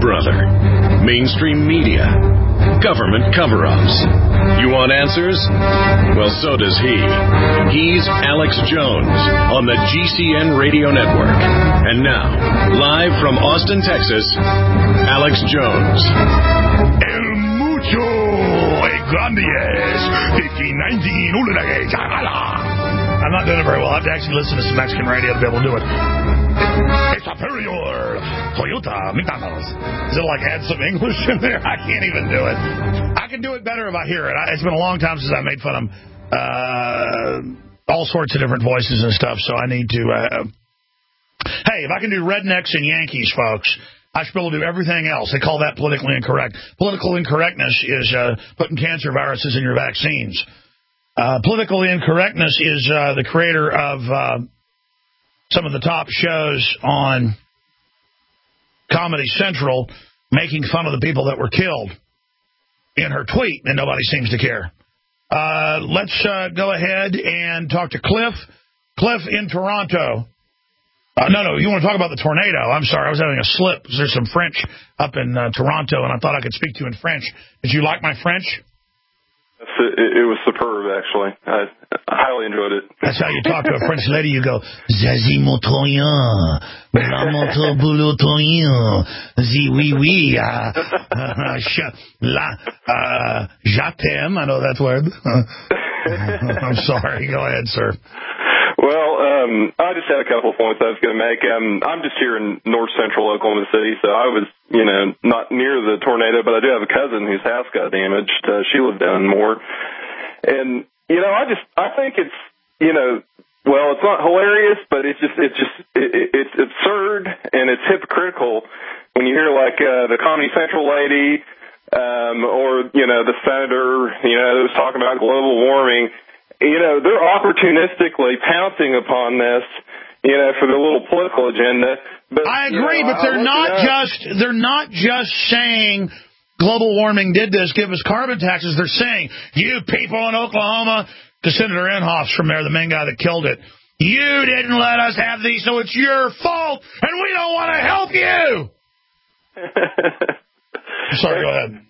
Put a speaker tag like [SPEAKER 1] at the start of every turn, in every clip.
[SPEAKER 1] or other. Mainstream media. Government cover-ups. You want answers? Well, so does he. He's Alex Jones on the GCN Radio Network. And now, live from Austin, Texas, Alex Jones.
[SPEAKER 2] El mucho grandes 1519 I'm not doing it very well. I have to actually listen to some Mexican radio to be able to do it. It's superior Toyota McDonald's. Does it like add some English in there? I can't even do it. I can do it better if I hear it. It's been a long time since I made fun of all sorts of different voices and stuff, so I need to... Hey, if I can do rednecks and Yankees, folks, I should be able to do everything else. They call that politically incorrect. Political incorrectness is putting cancer viruses in your vaccines. Political incorrectness is the creator of some of the top shows on Comedy Central making fun of the people that were killed in her tweet, and nobody seems to care. Let's go ahead and talk to Cliff. Cliff in Toronto. No, you want to talk about the tornado. I'm sorry, I was having a slip because there's some French up in Toronto, and I thought I could speak to you in French. Did you like my French?
[SPEAKER 3] It was superb, actually. I highly enjoyed it.
[SPEAKER 2] That's how you talk to a French lady. You go, Zazie montoyen, la monto boulotoyen, zi oui oui, j'attends. I know that word. I'm sorry. Go ahead, sir.
[SPEAKER 3] Well, I just had a couple of points I was going to make. I'm just here in north central Oklahoma City, so I was, not near the tornado, but I do have a cousin whose house got damaged. She lived down more. And, I think it's, well, it's not hilarious, but it's absurd and it's hypocritical when you hear like the Comedy Central lady or, the senator, that was talking about global warming. They're opportunistically pouncing upon this, for their little political agenda. But,
[SPEAKER 2] I agree, but they're not just saying global warming did this, give us carbon taxes. They're saying, you people in Oklahoma, because Senator Inhofe from there, the main guy that killed it, you didn't let us have these, so it's your fault, and we don't want to help you. Sorry, go ahead.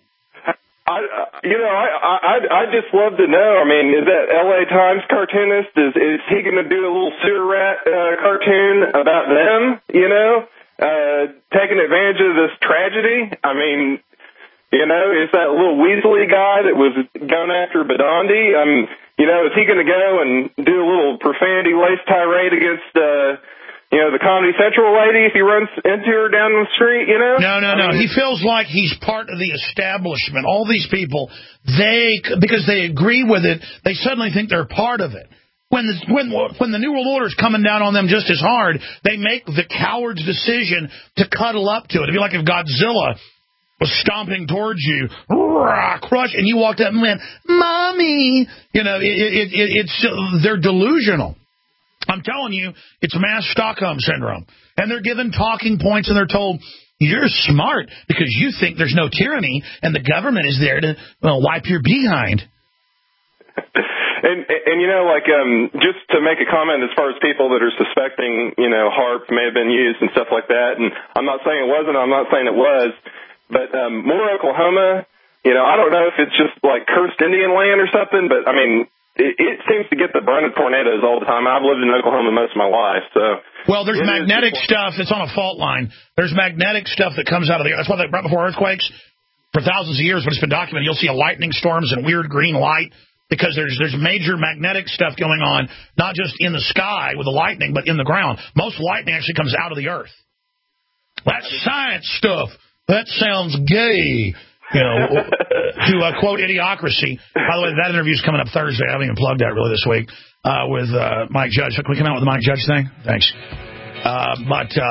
[SPEAKER 3] I just love to know. I mean, is that LA Times cartoonist, is he going to do a little sewer rat cartoon about them, taking advantage of this tragedy? I mean, is that little Weasley guy that was going after Badandi? Is he going to go and do a little profanity-laced tirade against, the Comedy Central lady if he runs into her down the street,
[SPEAKER 2] No. He feels like he's part of the establishment. All these people, because they agree with it, they suddenly think they're part of it. When the New World Order is coming down on them just as hard, they make the coward's decision to cuddle up to it. It'd be like if Godzilla was stomping towards you, crush, and you walked up and went, Mommy! They're delusional. I'm telling you, it's mass Stockholm syndrome. And they're given talking points and they're told, you're smart because you think there's no tyranny and the government is there to wipe your behind.
[SPEAKER 3] And just to make a comment as far as people that are suspecting, HAARP may have been used and stuff like that, and I'm not saying it wasn't, I'm not saying it was, but Moore, Oklahoma, I don't know if it's just like cursed Indian land or something, but I mean, it seems to get the brunt of tornadoes all the time. I've lived in Oklahoma most of my life, so... Well,
[SPEAKER 2] there's magnetic stuff. It's on a fault line. There's magnetic stuff that comes out of the... That's why right before earthquakes, for thousands of years, when it's been documented, you'll see lightning storms and weird green light, because there's major magnetic stuff going on, not just in the sky with the lightning, but in the ground. Most lightning actually comes out of the earth. That's science stuff. That sounds gay. To quote Idiocracy. By the way, that interview's coming up Thursday. I haven't even plugged that really this week with Mike Judge. Can we come out with the Mike Judge thing? Thanks. All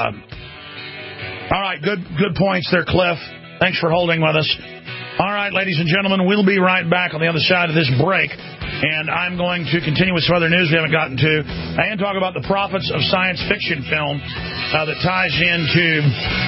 [SPEAKER 2] right, good points there, Cliff. Thanks for holding with us. All right, ladies and gentlemen, we'll be right back on the other side of this break, and I'm going to continue with some other news we haven't gotten to and talk about the Prophets of Science Fiction film that ties into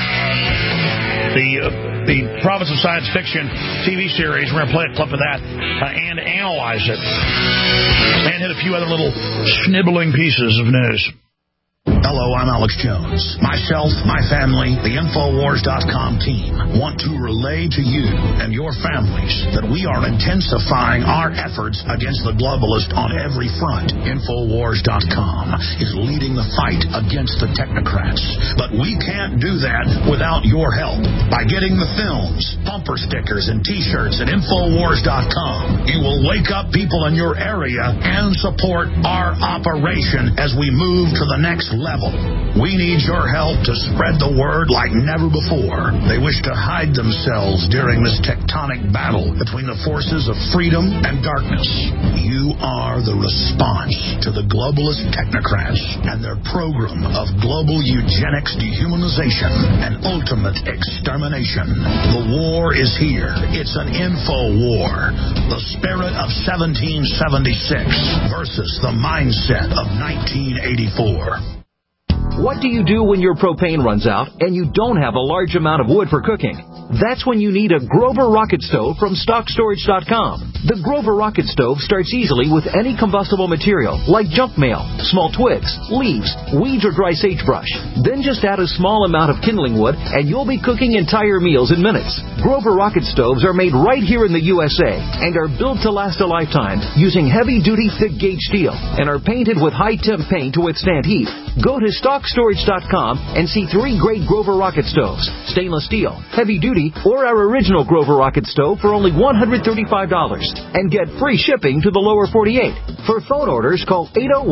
[SPEAKER 2] the Prophets of Science Fiction TV series. We're going to play a clip of that and analyze it and hit a few other little snibbling pieces of news. Hello, I'm Alex Jones. Myself, my family, the Infowars.com team want to relay to you and your families that we are intensifying our efforts against the globalist on every front. Infowars.com is leading the fight against the technocrats. But we can't do that without your help. By getting the films, bumper stickers, and T-shirts at Infowars.com, you will wake up people in your area and support our operation as we move to the next level. We need your help to spread the word like never before. They wish to hide themselves during this tectonic battle between the forces of freedom and darkness. You are the response to the globalist technocrats and their program of global eugenics, dehumanization, and ultimate extermination. The war is here. It's an info war. The spirit of 1776 versus the mindset of 1984.
[SPEAKER 4] What do you do when your propane runs out and you don't have a large amount of wood for cooking? That's when you need a Grover Rocket Stove from StockStorage.com. The Grover Rocket Stove starts easily with any combustible material like junk mail, small twigs, leaves, weeds, or dry sagebrush. Then just add a small amount of kindling wood and you'll be cooking entire meals in minutes. Grover Rocket Stoves are made right here in the USA and are built to last a lifetime using heavy-duty thick-gauge steel and are painted with high-temp paint to withstand heat. Go to StockStorage.com and see 3 great Grover Rocket Stoves, stainless steel, heavy-duty, or our original Grover Rocket Stove for only $135 and get free shipping to the lower 48. For phone orders, call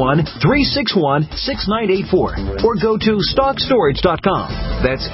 [SPEAKER 4] 801-361-6984 or go to StockStorage.com. That's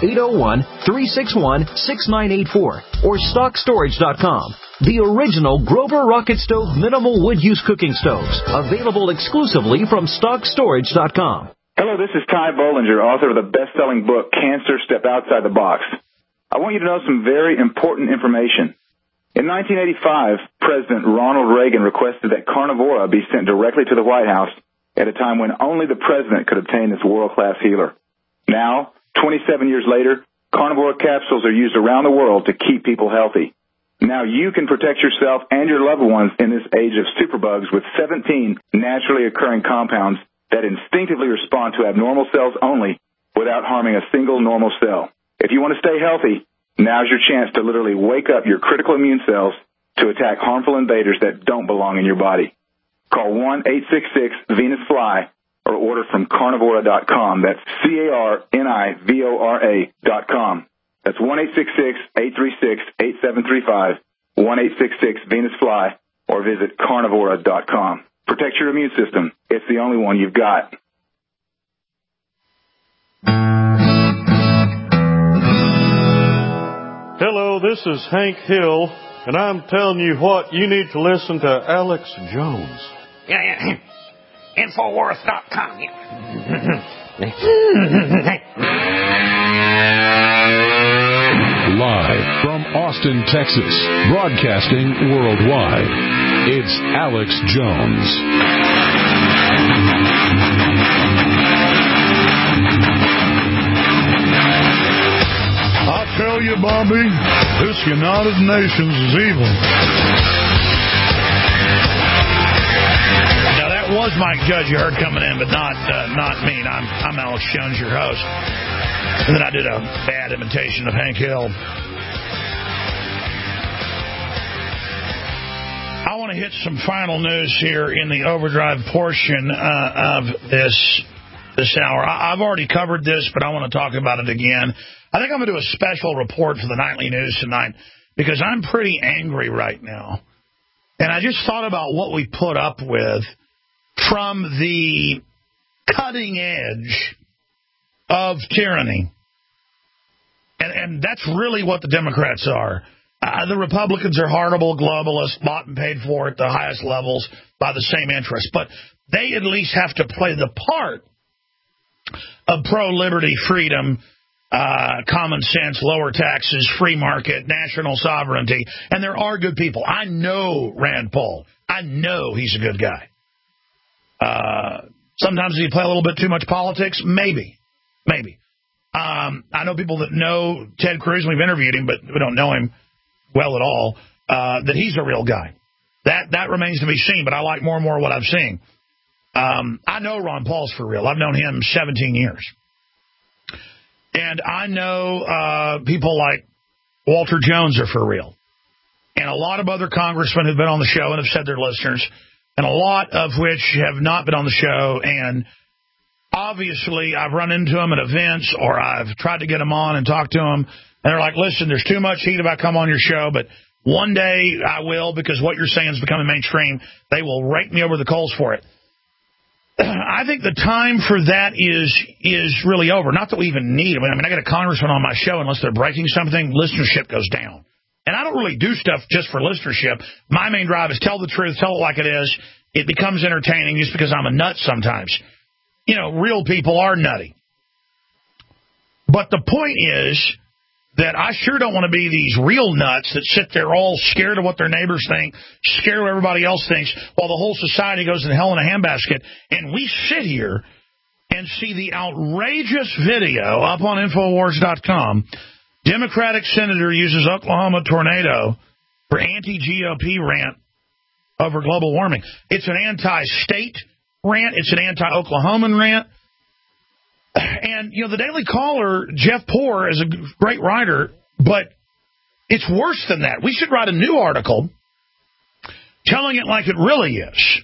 [SPEAKER 4] 801-361-6984 or StockStorage.com. The original Grover Rocket Stove minimal wood use cooking stoves, available exclusively from StockStorage.com.
[SPEAKER 5] Hello, this is Ty Bollinger, author of the best-selling book, Cancer Step Outside the Box. I want you to know some very important information. In 1985, President Ronald Reagan requested that Carnivora be sent directly to the White House at a time when only the president could obtain this world-class healer. Now, 27 years later, Carnivora capsules are used around the world to keep people healthy. Now you can protect yourself and your loved ones in this age of superbugs with 17 naturally occurring compounds that instinctively respond to abnormal cells only without harming a single normal cell. If you want to stay healthy, now's your chance to literally wake up your critical immune cells to attack harmful invaders that don't belong in your body. Call 1-866-VENUS-FLY or order from Carnivora.com. That's Carnivora.com. That's 1-866-836-8735, 1-866-VENUS-FLY, or visit Carnivora.com. Protect your immune system. It's the only one you've got.
[SPEAKER 6] Hello, this is Hank Hill, and I'm telling you what, you need to listen to Alex Jones.
[SPEAKER 7] Yeah. Infowars.com.
[SPEAKER 1] Live from Austin, Texas, broadcasting worldwide, it's Alex Jones.
[SPEAKER 2] I tell you, Bobby, this United Nations is evil. Now, that was Mike Judge you heard coming in, but not me. I'm Alex Jones, your host. And then I did a bad imitation of Hank Hill. I want to hit some final news here in the overdrive portion of this hour. I've already covered this, but I want to talk about it again. I think I'm going to do a special report for the nightly news tonight because I'm pretty angry right now. And I just thought about what we put up with from the cutting edge of tyranny. And that's really what the Democrats are. The Republicans are horrible globalists, bought and paid for at the highest levels by the same interests. But they at least have to play the part of pro-liberty, freedom, common sense, lower taxes, free market, national sovereignty. And there are good people. I know Rand Paul. I know he's a good guy. Sometimes does he play a little bit too much politics? Maybe. I know people that know Ted Cruz, and we've interviewed him, but we don't know him well at all, that he's a real guy. That remains to be seen, but I like more and more what I've seen. I know Ron Paul's for real. I've known him 17 years. And I know people like Walter Jones are for real. And a lot of other congressmen who've been on the show and have said they're listeners, and a lot of which have not been on the show. And obviously, I've run into them at events, or I've tried to get them on and talk to them. And they're like, listen, there's too much heat about come on your show, but one day I will, because what you're saying is becoming mainstream. They will rake me over the coals for it. I think the time for that is really over. Not that we even need it. I mean, I got a congressman on my show. Unless they're breaking something, listenership goes down. And I don't really do stuff just for listenership. My main drive is tell the truth, tell it like it is. It becomes entertaining just because I'm a nut sometimes. You know, real people are nutty. But the point is that I sure don't want to be these real nuts that sit there all scared of what their neighbors think, scared of what everybody else thinks, while the whole society goes in hell in a handbasket. And we sit here and see the outrageous video up on Infowars.com. Democratic senator uses Oklahoma tornado for anti-GOP rant over global warming. It's an anti-state rant. It's an anti-Oklahoman rant. And, you know, the Daily Caller, Jeff Poore, is a great writer, but it's worse than that. We should write a new article telling it like it really is.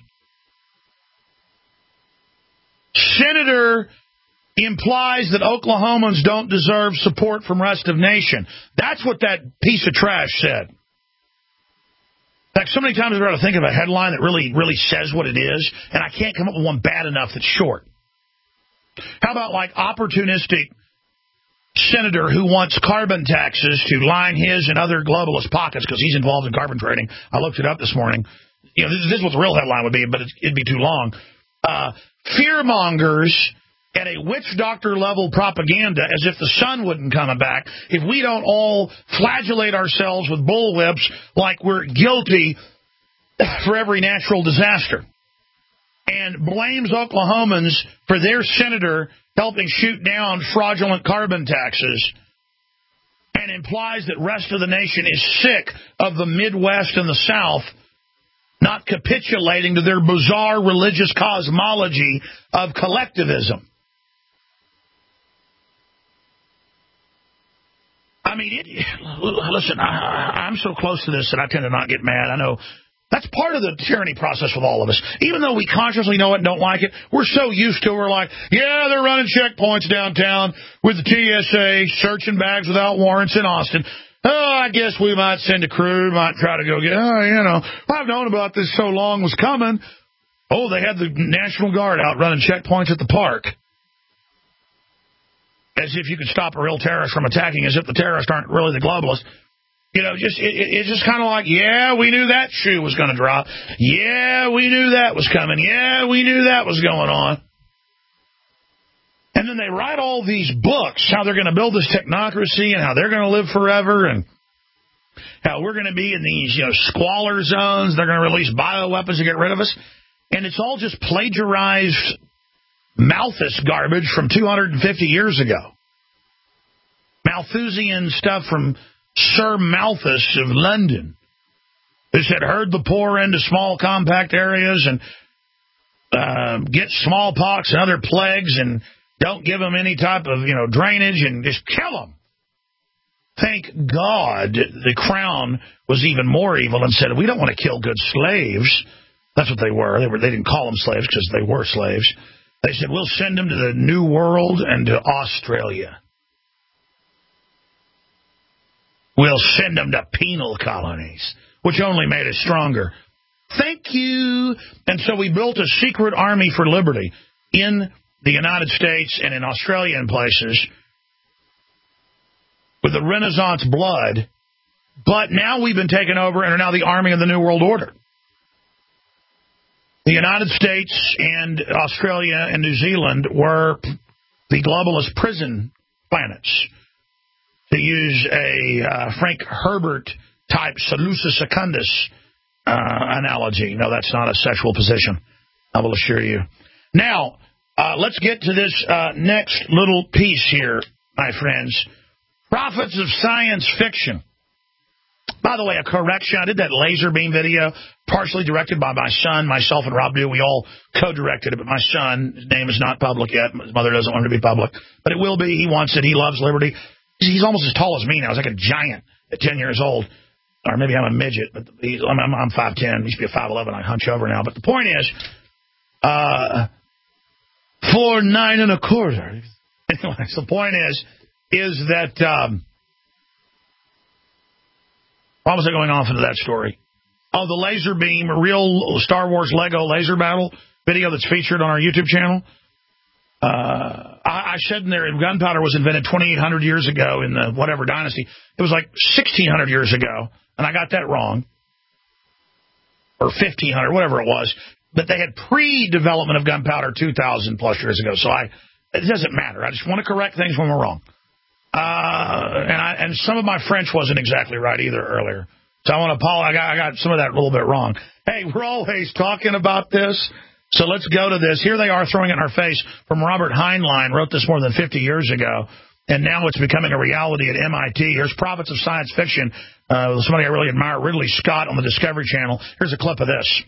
[SPEAKER 2] Senator implies that Oklahomans don't deserve support from rest of nation. That's what that piece of trash said. In fact, so many times I've got to think of a headline that really says what it is, and I can't come up with one bad enough that's short. How about like opportunistic senator who wants carbon taxes to line his and other globalist pockets because he's involved in carbon trading? I looked it up this morning. You know, this is what the real headline would be, but it'd be too long. Fearmongers at a witch doctor level propaganda, as if the sun wouldn't come back if we don't all flagellate ourselves with bullwhips like we're guilty for every natural disaster. And blames Oklahomans for their senator helping shoot down fraudulent carbon taxes, and implies that rest of the nation is sick of the Midwest and the South not capitulating to their bizarre religious cosmology of collectivism. I mean, listen, I'm so close to this that I tend to not get mad. I know that's part of the tyranny process with all of us. Even though we consciously know it and don't like it, we're so used to it. We're like, yeah, they're running checkpoints downtown with the TSA, searching bags without warrants in Austin. Oh, I guess we might send a crew, might try to go get, I've known about this so long was coming. Oh, they had the National Guard out running checkpoints at the park. As if you could stop a real terrorist from attacking, as if the terrorists aren't really the globalists. You know, it's just kind of like, yeah, we knew that shoe was going to drop. Yeah, we knew that was coming. Yeah, we knew that was going on. And then they write all these books, how they're going to build this technocracy and how they're going to live forever and how we're going to be in these, squalor zones. They're going to release bioweapons to get rid of us. And it's all just plagiarized Malthus garbage from 250 years ago. Malthusian stuff from Sir Malthus of London, who said herd the poor into small compact areas and get smallpox and other plagues and don't give them any type of, drainage and just kill them. Thank God the crown was even more evil and said, we don't want to kill good slaves. That's what they were. They didn't call them slaves because they were slaves. They said, we'll send them to the New World and to Australia. We'll send them to penal colonies, which only made us stronger. Thank you. And so we built a secret army for liberty in the United States and in Australia and places with the Renaissance blood. But now we've been taken over and are now the army of the New World Order. The United States and Australia and New Zealand were the globalist prison planets, to use a Frank Herbert-type Salusa Secundus analogy. No, that's not a sexual position, I will assure you. Now, let's get to this next little piece here, my friends. Prophets of science fiction. By the way, a correction. I did that laser beam video, partially directed by my son, myself, and Rob Dew. We all co-directed it, but my son, his name is not public yet. His mother doesn't want it to be public, but it will be. He wants it. He loves liberty. He's almost as tall as me now. He's like a giant at 10 years old. Or maybe I'm a midget, but I'm 5'10". I used to be a 5'11". I hunch over now. But the point is, 4'9 1/4. Anyways, the point is that why was I going off into that story? Oh, the laser beam, real Star Wars Lego laser battle video that's featured on our YouTube channel. I said in there, gunpowder was invented 2,800 years ago in the whatever dynasty. It was like 1,600 years ago, and I got that wrong. Or 1,500, whatever it was. But they had pre-development of gunpowder 2,000 plus years ago. So it doesn't matter. I just want to correct things when we're wrong. And some of my French wasn't exactly right either earlier. So I want to apologize. I got some of that a little bit wrong. Hey, we're always talking about this. So let's go to this. Here they are throwing it in our face from Robert Heinlein, wrote this more than 50 years ago, and now it's becoming a reality at MIT. Here's Prophets of Science Fiction, somebody I really admire, Ridley Scott on the Discovery Channel. Here's a clip of this.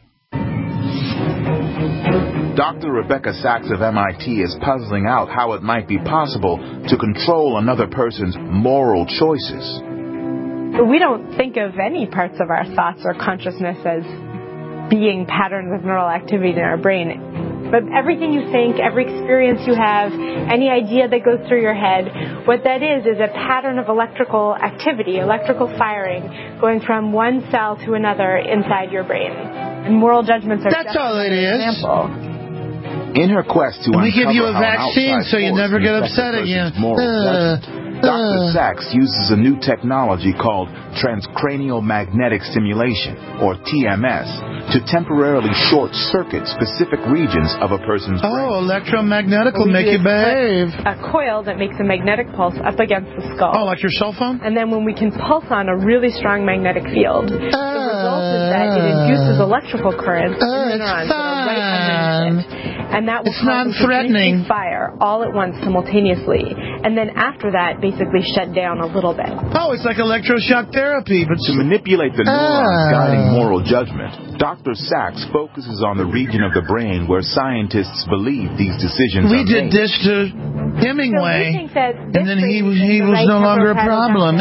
[SPEAKER 8] Dr. Rebecca Sachs of MIT is puzzling out how it might be possible to control another person's moral choices.
[SPEAKER 9] We don't think of any parts of our thoughts or consciousness as being patterns of neural activity in our brain. But everything you think, every experience you have, any idea that goes through your head, what that is a pattern of electrical activity, electrical firing, going from one cell to another inside your brain. And moral judgments are
[SPEAKER 10] That's all it is.
[SPEAKER 9] Example.
[SPEAKER 8] In her quest to
[SPEAKER 10] we give you a vaccine so you never get upset again.
[SPEAKER 8] Dr. Sachs uses a new technology called transcranial magnetic stimulation, or TMS, to temporarily short-circuit specific regions of a person's brain.
[SPEAKER 10] Oh, electromagnetic will make you behave.
[SPEAKER 9] A coil that makes a magnetic pulse up against the skull.
[SPEAKER 2] Oh, like your cell phone?
[SPEAKER 9] And then when we can pulse on a really strong magnetic field, the result is that it induces electrical currents in the neurons that are right underneath it. And that will cause a fire all at once simultaneously. And then after that, basically shut down a little bit.
[SPEAKER 10] Oh, it's like electroshock therapy. But
[SPEAKER 8] to manipulate the neurons guiding moral judgment, Dr. Sachs focuses on the region of the brain where scientists believe these decisions are made.
[SPEAKER 10] We did this to Hemingway, and then he was no longer a problem.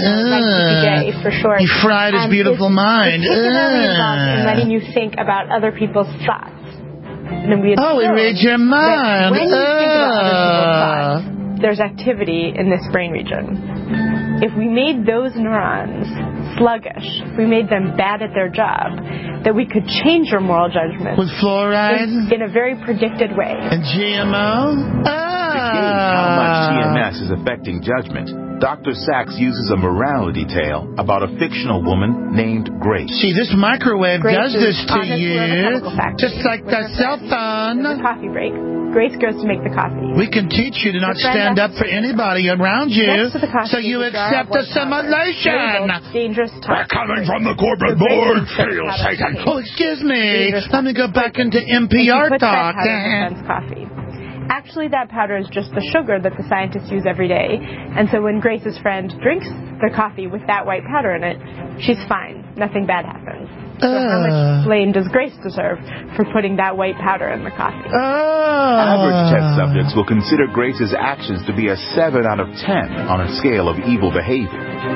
[SPEAKER 9] For sure.
[SPEAKER 10] He fried his beautiful mind.
[SPEAKER 9] Particularly involved in letting you think about other people's thoughts. And we
[SPEAKER 10] it reads your mind.
[SPEAKER 9] When you think about other people's thoughts, there's activity in this brain region. If we made those neurons sluggish, if we made them bad at their job, that we could change your moral judgment
[SPEAKER 10] with fluoride
[SPEAKER 9] in a very predicted way.
[SPEAKER 10] And GMO.
[SPEAKER 8] To gauge how much TMS is affecting judgment, Dr. Sachs uses a morality tale about a fictional woman named Grace.
[SPEAKER 10] See, this microwave does this to you, just like the cell phone.
[SPEAKER 9] It's a coffee break. Grace goes to make the coffee.
[SPEAKER 10] We can teach you to not stand up for anybody around you, so you accept assimilation.
[SPEAKER 9] Dangerous
[SPEAKER 2] We're coming from the corporate board. Hail Satan.
[SPEAKER 10] Oh, excuse me. Let me go back into NPR talk.
[SPEAKER 9] Coffee. Actually, that powder is just the sugar that the scientists use every day. And so when Grace's friend drinks the coffee with that white powder in it, she's fine. Nothing bad happens. So how much blame does Grace deserve for putting that white powder in the coffee?
[SPEAKER 8] Average test subjects will consider Grace's actions to be a 7 out of 10 on a scale of evil behavior.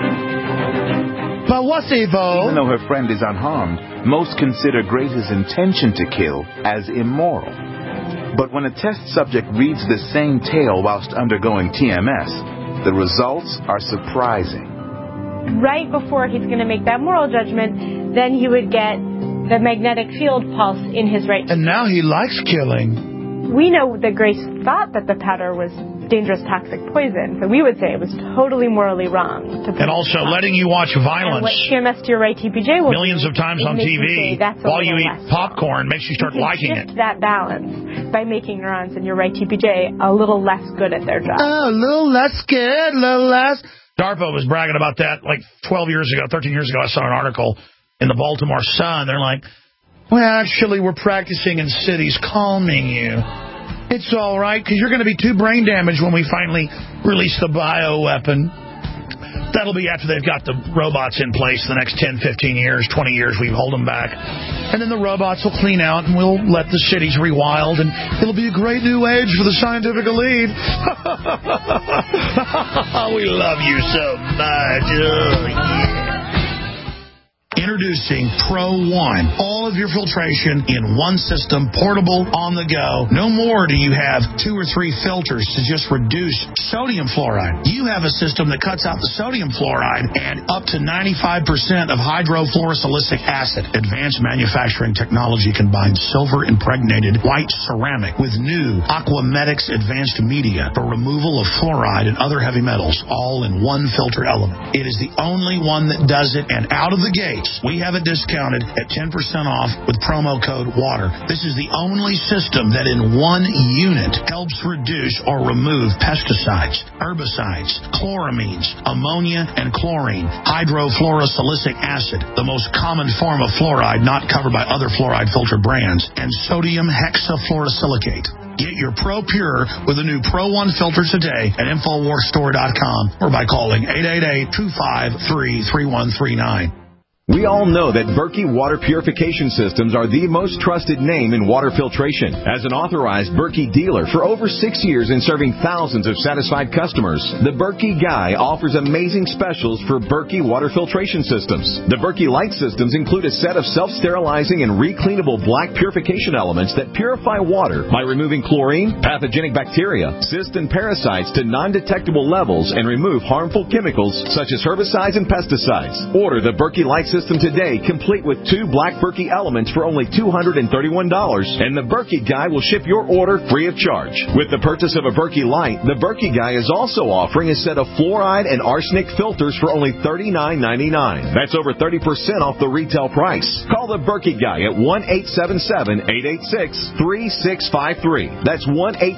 [SPEAKER 10] But what's evil?
[SPEAKER 8] Even though her friend is unharmed, most consider Grace's intention to kill as immoral. But when a test subject reads the same tale whilst undergoing TMS, the results are surprising.
[SPEAKER 9] Right before he's going to make that moral judgment, then he would get the magnetic field pulse in his right.
[SPEAKER 10] And now he likes killing.
[SPEAKER 9] We know that Grace thought that the powder was dangerous toxic poison, so we would say it was totally morally wrong.
[SPEAKER 2] And also letting you watch violence.
[SPEAKER 9] And what TMS to your right TPJ will
[SPEAKER 2] millions of times on TV while you eat popcorn makes you start liking it.
[SPEAKER 9] That balance by making neurons in your right TPJ a little less good at their job.
[SPEAKER 10] Oh, a little less good, a little less.
[SPEAKER 2] DARPA was bragging about that like 13 years ago. I saw an article in the Baltimore Sun. They're like, well, actually, we're practicing in cities calming you. It's all right, because you're going to be too brain damaged when we finally release the bioweapon. That'll be after they've got the robots in place the next 10, 15 years, 20 years. We hold them back. And then the robots will clean out, and we'll let the cities rewild, and it'll be a great new age for the scientific elite. We love you so much. Oh, yeah. Introducing Pro One. All of your filtration in one system, portable, on the go. No more do you have 2 or 3 filters to just reduce sodium fluoride. You have a system that cuts out the sodium fluoride and up to 95% of hydrofluorosilicic acid. Advanced manufacturing technology combines silver-impregnated white ceramic with new Aquamedics advanced media for removal of fluoride and other heavy metals, all in one filter element. It is the only one that does it, and out of the gate, we have it discounted at 10% off with promo code WATER. This is the only system that in one unit helps reduce or remove pesticides, herbicides, chloramines, ammonia, and chlorine, hydrofluorosilicic acid, the most common form of fluoride not covered by other fluoride filter brands, and sodium hexafluorosilicate. Get your Pro Pure with a new Pro One filter today at InfoWarsStore.com or by calling 888-253-3139.
[SPEAKER 11] We all know that Berkey Water Purification Systems are the most trusted name in water filtration. As an authorized Berkey dealer for over 6 years and serving thousands of satisfied customers, the Berkey Guy offers amazing specials for Berkey Water Filtration Systems. The Berkey Light Systems include a set of self-sterilizing and recleanable black purification elements that purify water by removing chlorine, pathogenic bacteria, cysts, and parasites to non-detectable levels and remove harmful chemicals such as herbicides and pesticides. Order the Berkey Light System today, complete with 2 black Berkey elements for only $231, and the Berkey Guy will ship your order free of charge. With the purchase of a Berkey Light, the Berkey Guy is also offering a set of fluoride and arsenic filters for only $39.99. That's over 30% off the retail price. Call the Berkey Guy at 1-877-886-3653. That's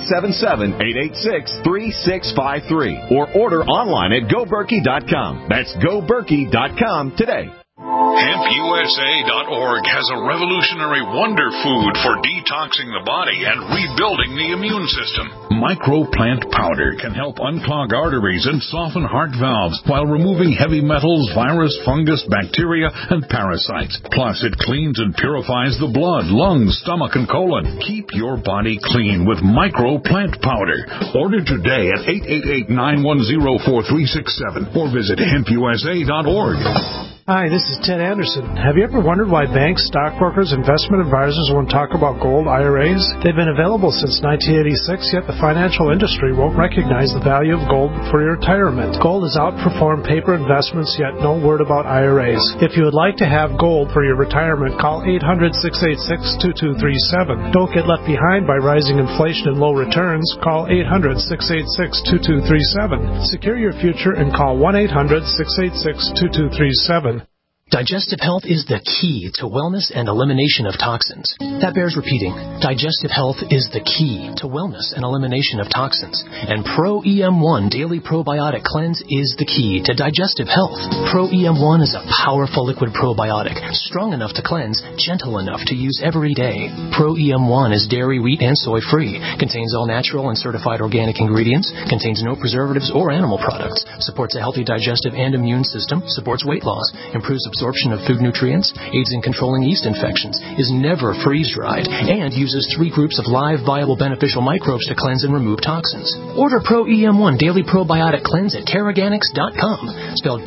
[SPEAKER 11] 1-877-886-3653. Or order online at GoBerkey.com. That's GoBerkey.com today.
[SPEAKER 12] HempUSA.org has a revolutionary wonder food for detoxing the body and rebuilding the immune system. Microplant powder can help unclog arteries and soften heart valves while removing heavy metals, virus, fungus, bacteria, and parasites. Plus, it cleans and purifies the blood, lungs, stomach, and colon. Keep your body clean with Microplant powder. Order today at 888-910-4367 or visit HempUSA.org.
[SPEAKER 13] Hi, this is Ted Anderson. Have you ever wondered why banks, stockbrokers, investment advisors won't talk about gold IRAs? They've been available since 1986, yet the financial industry won't recognize the value of gold for your retirement. Gold has outperformed paper investments, yet no word about IRAs. If you would like to have gold for your retirement, call 800-686-2237. Don't get left behind by rising inflation and low returns. Call 800-686-2237. Secure your future and call 1-800-686-2237.
[SPEAKER 14] Digestive health is the key to wellness and elimination of toxins. That bears repeating. Digestive health is the key to wellness and elimination of toxins. And Pro EM1 Daily Probiotic Cleanse is the key to digestive health. Pro EM1 is a powerful liquid probiotic, strong enough to cleanse, gentle enough to use every day. Pro EM1 is dairy, wheat, and soy-free, contains all natural and certified organic ingredients, contains no preservatives or animal products, supports a healthy digestive and immune system, supports weight loss, improves absorption of food nutrients, aids in controlling yeast infections, is never freeze-dried, and uses 3 groups of live, viable, beneficial microbes to cleanse and remove toxins. Order Pro EM1 Daily Probiotic Cleanse at Teraganix.com, spelled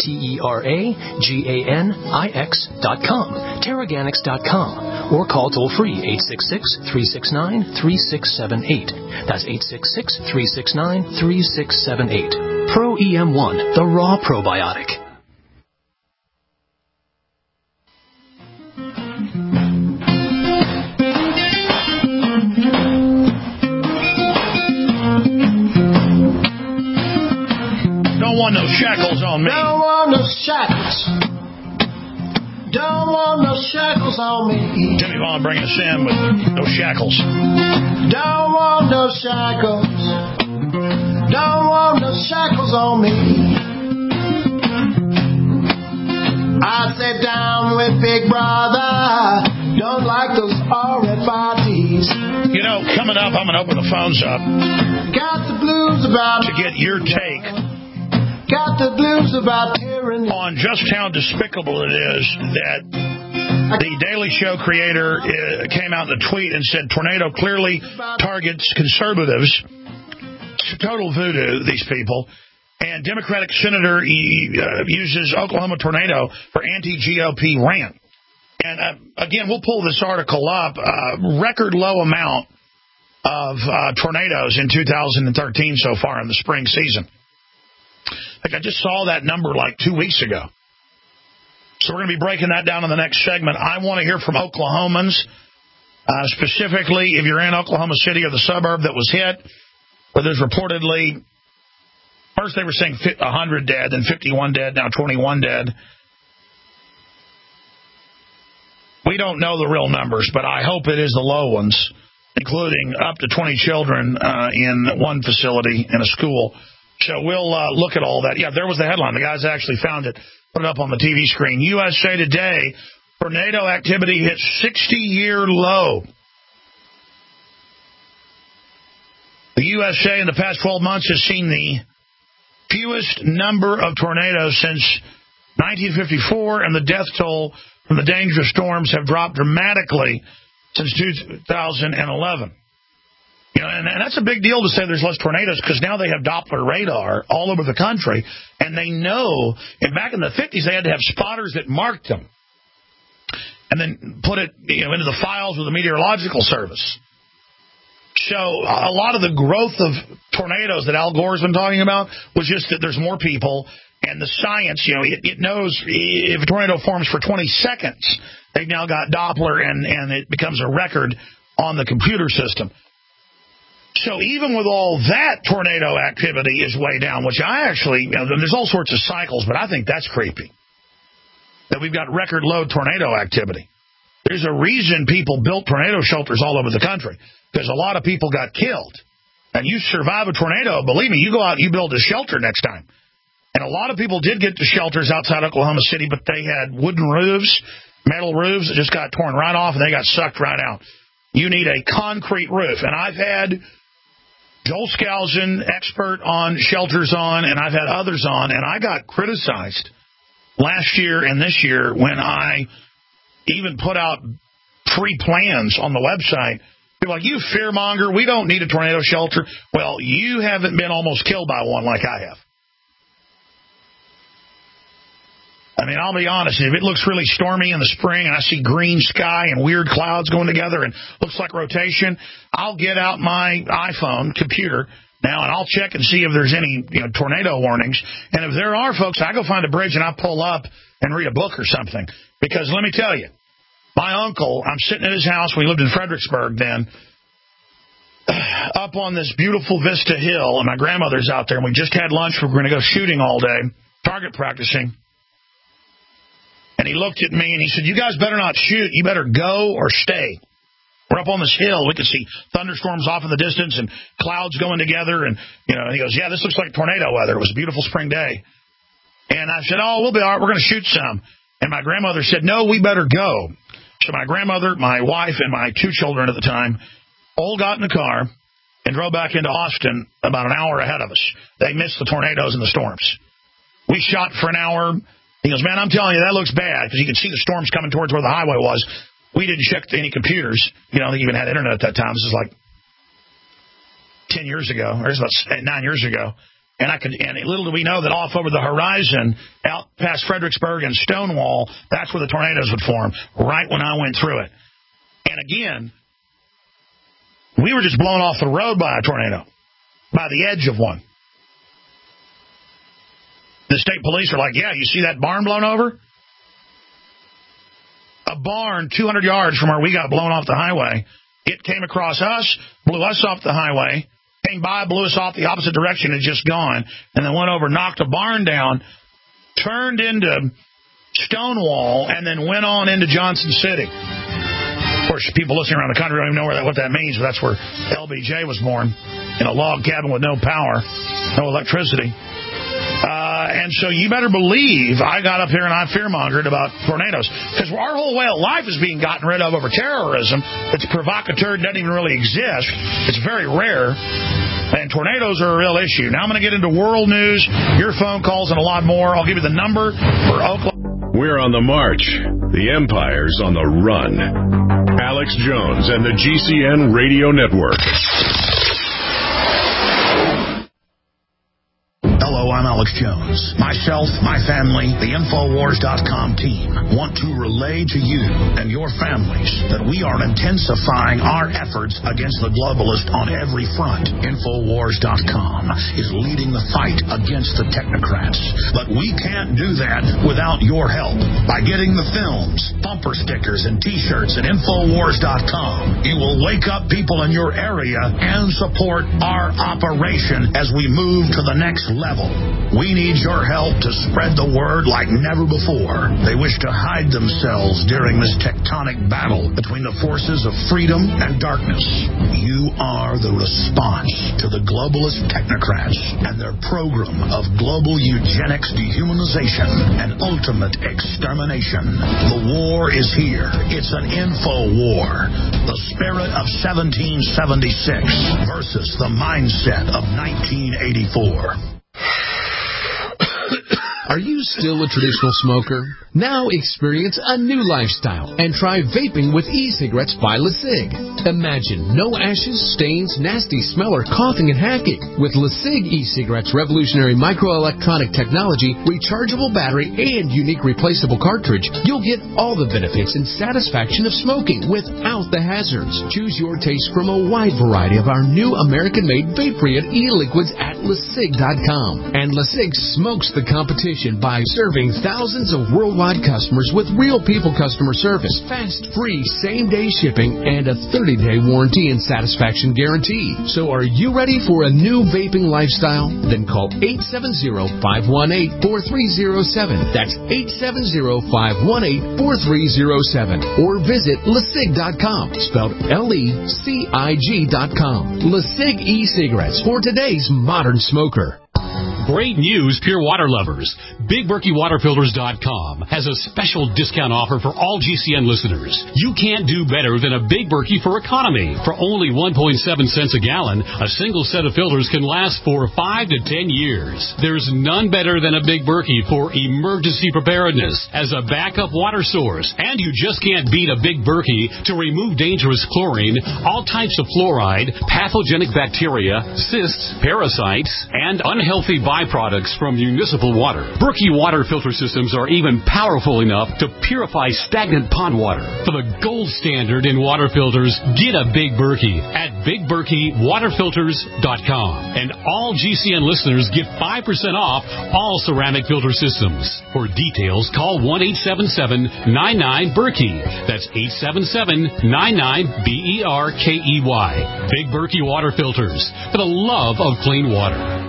[SPEAKER 14] Teraganix.com, Teraganix.com, or call toll-free 866-369-3678. That's 866-369-3678. Pro EM1, the raw probiotic.
[SPEAKER 2] Don't want no shackles on me.
[SPEAKER 15] Don't want no shackles. Don't want no shackles on me.
[SPEAKER 2] Jimmy Vaughn bringing us in with no shackles.
[SPEAKER 15] Don't want no shackles. Don't want no shackles on me. I sat down with Big Brother. Don't like those RFIDs.
[SPEAKER 2] You know, coming up, I'm going to open the phones up.
[SPEAKER 15] Got the blues about
[SPEAKER 2] to get your take.
[SPEAKER 15] Got got the blues about tyranny.
[SPEAKER 2] On just how despicable it is that the Daily Show creator came out in a tweet and said tornado clearly targets conservatives. Total voodoo, these people. And Democratic senator uses Oklahoma tornado for anti-GOP rant. And again, we'll pull this article up. Record low amount of tornadoes in 2013 so far in the spring season. Like I just saw that number like 2 weeks ago. So we're going to be breaking that down in the next segment. I want to hear from Oklahomans, specifically if you're in Oklahoma City or the suburb that was hit, where there's reportedly, first they were saying 100 dead, then 51 dead, now 21 dead. We don't know the real numbers, but I hope it is the low ones, including up to 20 children in one facility in a school. So we'll look at all that. Yeah, there was the headline. The guys actually found it, put it up on the TV screen. USA Today, tornado activity hits 60-year low. The USA in the past 12 months has seen the fewest number of tornadoes since 1954, and the death toll from the dangerous storms have dropped dramatically since 2011. You know, and that's a big deal to say there's less tornadoes because now they have Doppler radar all over the country, and they know. And back in the 50s, they had to have spotters that marked them, and then put it into the files with the meteorological service. So a lot of the growth of tornadoes that Al Gore's been talking about was just that there's more people, and the science, it knows if a tornado forms for 20 seconds, they've now got Doppler, and it becomes a record on the computer system. So even with all that, tornado activity is way down, which I actually, there's all sorts of cycles, but I think that's creepy, that we've got record low tornado activity. There's a reason people built tornado shelters all over the country, because a lot of people got killed. And you survive a tornado, believe me, you go out and you build a shelter next time. And a lot of people did get to shelters outside Oklahoma City, but they had wooden roofs, metal roofs that just got torn right off, and they got sucked right out. You need a concrete roof. And I've had Joel Skousen, expert on shelters on, and I've had others on, and I got criticized last year and this year when I even put out free plans on the website. People are like, you fearmonger, we don't need a tornado shelter. Well, you haven't been almost killed by one like I have. I mean, I'll be honest, if it looks really stormy in the spring and I see green sky and weird clouds going together and looks like rotation, I'll get out my iPhone computer now and I'll check and see if there's any tornado warnings. And if there are, folks, I go find a bridge and I pull up and read a book or something. Because let me tell you, my uncle, I'm sitting at his house, we lived in Fredericksburg then, up on this beautiful Vista Hill, and my grandmother's out there, and we just had lunch. We're going to go shooting all day, target practicing. And he looked at me and he said, you guys better not shoot. You better go or stay. We're up on this hill. We could see thunderstorms off in the distance and clouds going together. And, and he goes, yeah, this looks like tornado weather. It was a beautiful spring day. And I said, oh, we'll be all right. We're going to shoot some. And my grandmother said, no, we better go. So my grandmother, my wife, and my 2 children at the time all got in the car and drove back into Austin about an hour ahead of us. They missed the tornadoes and the storms. We shot for an hour. He goes, man, I'm telling you, that looks bad, because you can see the storms coming towards where the highway was. We didn't check any computers. They even had internet at that time. This is like 10 years ago, or it's about 9 years ago. And little do we know that off over the horizon, out past Fredericksburg and Stonewall, that's where the tornadoes would form, right when I went through it. And again, we were just blown off the road by a tornado, by the edge of one. The state police are like, yeah, you see that barn blown over? A barn 200 yards from where we got blown off the highway. It came across us, blew us off the highway, came by, blew us off the opposite direction, and just gone, and then went over, knocked a barn down, turned into Stonewall, and then went on into Johnson City. Of course, people listening around the country don't even know what that means, but that's where LBJ was born, in a log cabin with no power, no electricity. And so you better believe I got up here and I fearmongered about tornadoes. Because our whole way of life is being gotten rid of over terrorism. It's provocateur, doesn't even really exist. It's very rare. And tornadoes are a real issue. Now I'm going to get into world news, your phone calls, and a lot more. I'll give you the number for Oklahoma.
[SPEAKER 1] We're on the march. The empire's on the run. Alex Jones and the GCN Radio Network.
[SPEAKER 16] Hello, I'm Alex Jones. Myself, my family, the Infowars.com team want to relay to you and your families that we are intensifying our efforts against the globalists on every front. Infowars.com is leading the fight against the technocrats. But we can't do that without your help. By getting the films, bumper stickers, and T-shirts at Infowars.com, you will wake up people in your area and support our operation as we move to the next level. We need your help to spread the word like never before. They wish to hide themselves during this tectonic battle between the forces of freedom and darkness. You are the response to the globalist technocrats and their program of global eugenics, dehumanization, and ultimate extermination. The war is here. It's an info war. The spirit of 1776 versus the mindset of 1984.
[SPEAKER 17] Are you still a traditional smoker? Now experience a new lifestyle and try vaping with e-cigarettes by LeSig. Imagine no ashes, stains, nasty smell, or coughing and hacking. With LeSig e-cigarettes' revolutionary microelectronic technology, rechargeable battery, and unique replaceable cartridge, you'll get all the benefits and satisfaction of smoking without the hazards. Choose your taste from a wide variety of our new American-made vape-free e-liquids at LeSig.com. And LeSig smokes the competition by serving thousands of worldwide customers with real people customer service, fast, free, same-day shipping, and a 30-day warranty and satisfaction guarantee. So are you ready for a new vaping lifestyle? Then call 870-518-4307. That's 870-518-4307. Or visit LeSig.com, spelled LECIG.com. LeSig e-cigarettes for today's modern smoker.
[SPEAKER 18] Great news, pure water lovers. BigBerkeyWaterFilters.com has a special discount offer for all GCN listeners. You can't do better than a Big Berkey for economy. For only 1.7 cents a gallon, a single set of filters can last for 5 to 10 years. There's none better than a Big Berkey for emergency preparedness as a backup water source. And you just can't beat a Big Berkey to remove dangerous chlorine, all types of fluoride, pathogenic bacteria, cysts, parasites, and unhealthy byproducts from municipal water. Berkey water filter systems are even powerful enough to purify stagnant pond water. For the gold standard in water filters, get a Big Berkey at BigBerkeyWaterFilters.com. And all GCN listeners get 5% off all ceramic filter systems. For details, call 1-877-99-BERKEY. That's 877-99-BERKEY. Big Berkey Water Filters, for the love of clean water.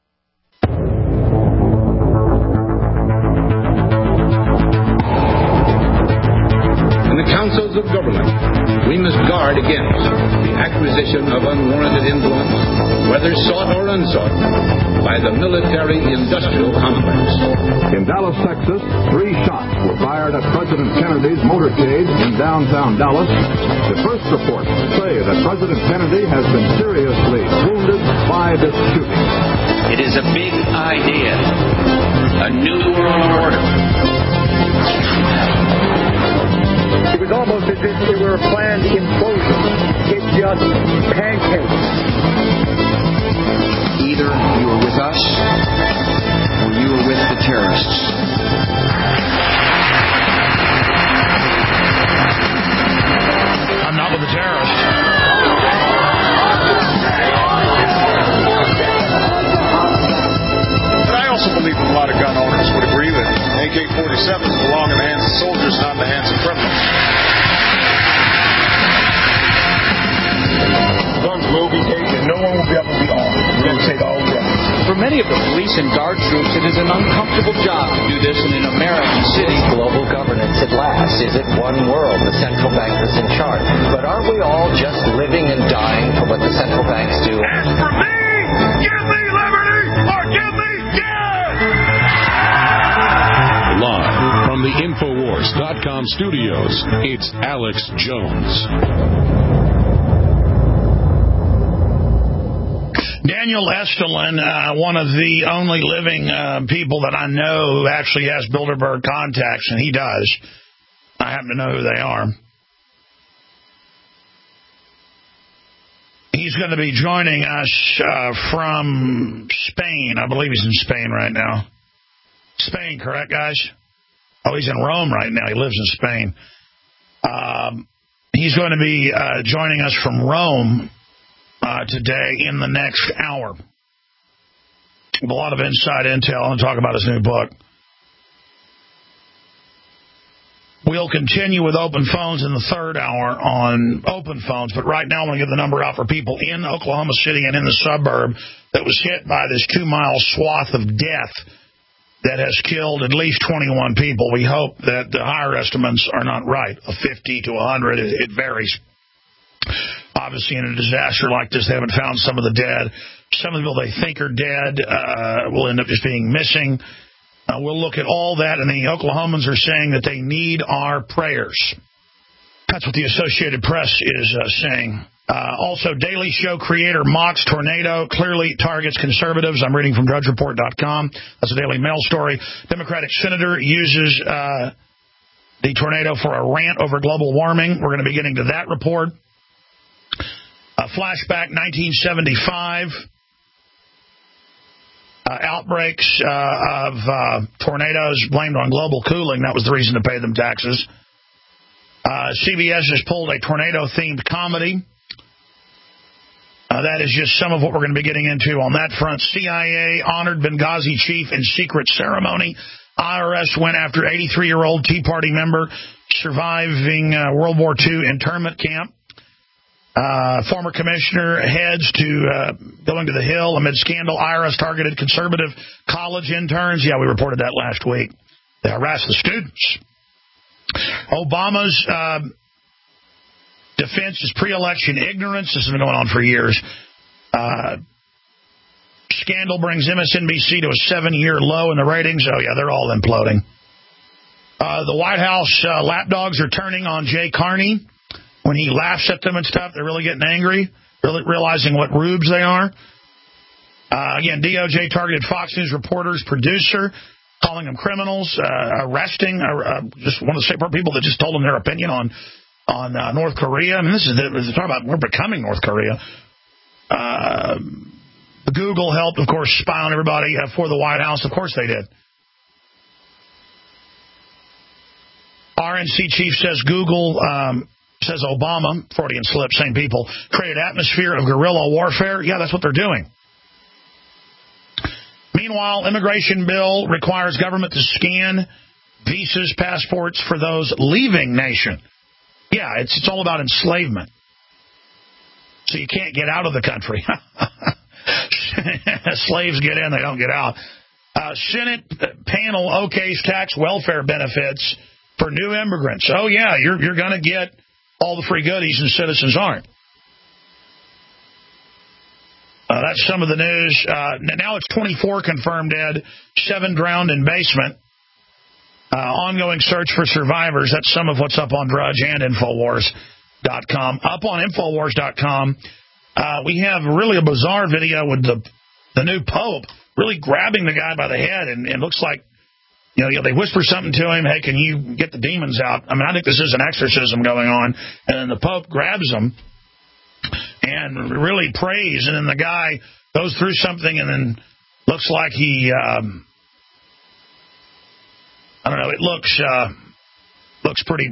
[SPEAKER 19] Councils of government, we must guard against the acquisition of unwarranted influence, whether sought or unsought, by the military-industrial complex.
[SPEAKER 20] In Dallas, Texas, 3 shots were fired at President Kennedy's motorcade in downtown Dallas. The first reports say that President Kennedy has been seriously wounded by this shooting.
[SPEAKER 21] It is a big idea, a new world order.
[SPEAKER 22] It was almost as if they were a planned implosion. It just pancaked.
[SPEAKER 23] Either you were with us or you were with the terrorists.
[SPEAKER 2] I'm not with the terrorists.
[SPEAKER 24] But I also believe a lot of gun owners would agree that AK-47s belong in the hands of soldiers, not in the hands of criminals. Guns will be taken. No one will be able to be armed. We're going to take all guns.
[SPEAKER 25] For many of the police and guard troops, it is an uncomfortable job to do this in an American city.
[SPEAKER 26] Global governance at last. Is it one world? The central bankers in charge. But aren't we all just living and dying for what the central banks do?
[SPEAKER 27] As for me, give me liberty or give me death!
[SPEAKER 1] Live from the Infowars.com studios, it's Alex Jones.
[SPEAKER 2] Daniel Estulin, one of the only living people that I know who actually has Bilderberg contacts, and he does. I happen to know who they are. He's going to be joining us from Spain. I believe he's in Spain right now. Spain, correct, guys? Oh, he's in Rome right now. He lives in Spain. He's going to be joining us from Rome today in the next hour. A lot of inside intel and talk about his new book. We'll continue with open phones in the third hour on open phones, but right now I want to give the number out for people in Oklahoma City and in the suburb that was hit by this 2-mile swath of death that has killed at least 21 people. We hope that the higher estimates are not right, of 50 to 100. It varies. Obviously, in a disaster like this, they haven't found some of the dead. Some of the people they think are dead will end up just being missing. We'll look at all that, and the Oklahomans are saying that they need our prayers. That's what the Associated Press is saying. Also, Daily Show creator mocks tornado, clearly targets conservatives. I'm reading from DrudgeReport.com. That's a Daily Mail story. Democratic senator uses the tornado for a rant over global warming. We're going to be getting to that report. Flashback 1975. Outbreaks of tornadoes blamed on global cooling. That was the reason to pay them taxes. CBS has pulled a tornado-themed comedy. That is just some of what we're going to be getting into on that front. CIA honored Benghazi chief in secret ceremony. IRS went after 83-year-old Tea Party member surviving World War II internment camp. Former commissioner heads to going to the Hill amid scandal. IRS targeted conservative college interns. Yeah, we reported that last week. They harassed the students. Obama's defense is pre-election ignorance. This has been going on for years. Scandal brings MSNBC to a 7-year low in the ratings. Oh, yeah, they're all imploding. The White House lapdogs are turning on Jay Carney. When he laughs at them and stuff, they're really getting angry, really realizing what rubes they are. Again, DOJ targeted Fox News reporters, producer, calling them criminals, arresting just one of the people that just told them their opinion on North Korea. I mean, this is talking about we're becoming North Korea. Google helped, of course, spy on everybody for the White House. Of course they did. RNC chief says Google... says Obama, Freudian slip, same people, created atmosphere of guerrilla warfare. Yeah, that's what they're doing. Meanwhile, immigration bill requires government to scan visas, passports for those leaving nation. Yeah, it's all about enslavement. So you can't get out of the country. Slaves get in, they don't get out. Senate panel okays tax welfare benefits for new immigrants. Oh, yeah, you're going to get all the free goodies and citizens aren't. That's some of the news. Now it's 24 confirmed dead, 7 drowned in basement. Ongoing search for survivors. That's some of what's up on Drudge and Infowars.com. Up on Infowars.com, we have really a bizarre video with the new Pope really grabbing the guy by the head, and it looks like they whisper something to him, hey, can you get the demons out? I mean, I think this is an exorcism going on. And then the Pope grabs him and really prays. And then the guy goes through something and then looks like he, I don't know, it looks pretty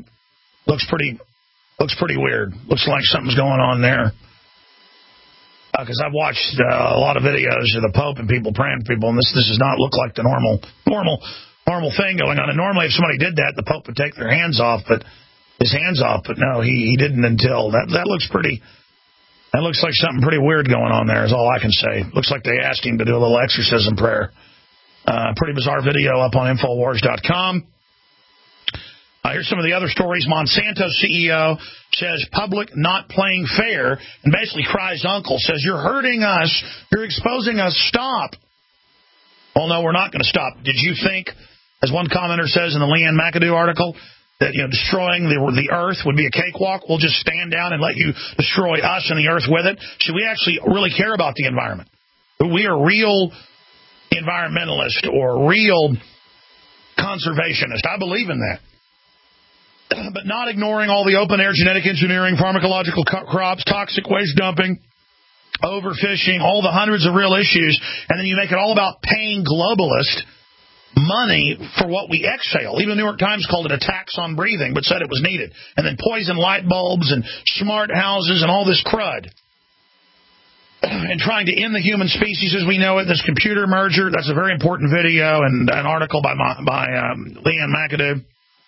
[SPEAKER 2] weird. Looks like something's going on there. Because I've watched a lot of videos of the Pope and people praying for people, and this does not look like the normal thing going on. And normally if somebody did that, the Pope would take their hands off, but no, he didn't until that looks like something pretty weird going on there is all I can say. Looks like they asked him to do a little exorcism prayer. Pretty bizarre video up on Infowars.com. Here's some of the other stories. Monsanto CEO says public not playing fair and basically cries uncle, says you're hurting us, you're exposing us, stop. Well, no, we're not going to stop. Did you think, as one commenter says in the Leanne McAdoo article, that destroying the earth would be a cakewalk? We'll just stand down and let you destroy us and the earth with it. Should we actually really care about the environment? We are real environmentalists or real conservationists. I believe in that. But not ignoring all the open-air genetic engineering, pharmacological crops, toxic waste dumping, overfishing, all the hundreds of real issues, and then you make it all about paying globalists money for what we exhale. Even the New York Times called it a tax on breathing, but said it was needed. And then poison light bulbs and smart houses and all this crud. And trying to end the human species as we know it, this computer merger, that's a very important video and an article by Leanne McAdoo.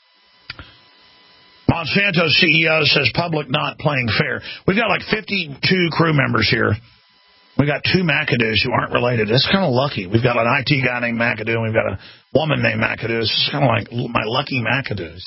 [SPEAKER 2] Monsanto's CEO says public not playing fair. We've got like 52 crew members here. We've got 2 McAdoos who aren't related. It's kind of lucky. We've got an IT guy named McAdoo, and we've got a woman named McAdoo. It's kind of like my lucky McAdoos.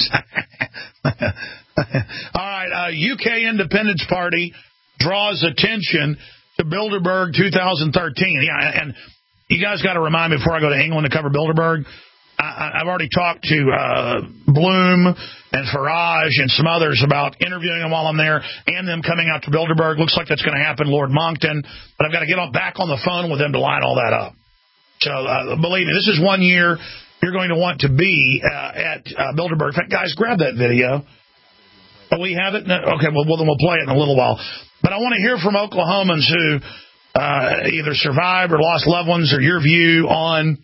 [SPEAKER 2] All right, UK Independence Party draws attention to Bilderberg 2013. Yeah, and you guys got to remind me before I go to England to cover Bilderberg. I've already talked to Bloom and Farage and some others about interviewing them while I'm there and them coming out to Bilderberg. Looks like that's going to happen, Lord Moncton. But I've got to get back on the phone with them to line all that up. So believe me, this is 1 year you're going to want to be at Bilderberg. In fact, guys, grab that video. Oh, we have it? No? Okay, well, then we'll play it in a little while. But I want to hear from Oklahomans who either survived or lost loved ones, or your view on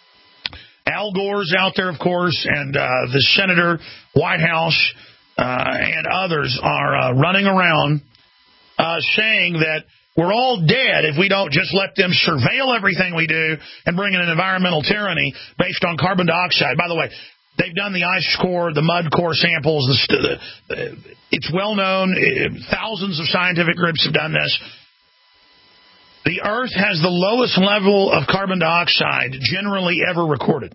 [SPEAKER 2] Al Gore's out there, of course, and the Senator, White House, and others are running around saying that we're all dead if we don't just let them surveil everything we do and bring in an environmental tyranny based on carbon dioxide. By the way, they've done the ice core, the mud core samples. It's well known. Thousands of scientific groups have done this. The Earth has the lowest level of carbon dioxide generally ever recorded.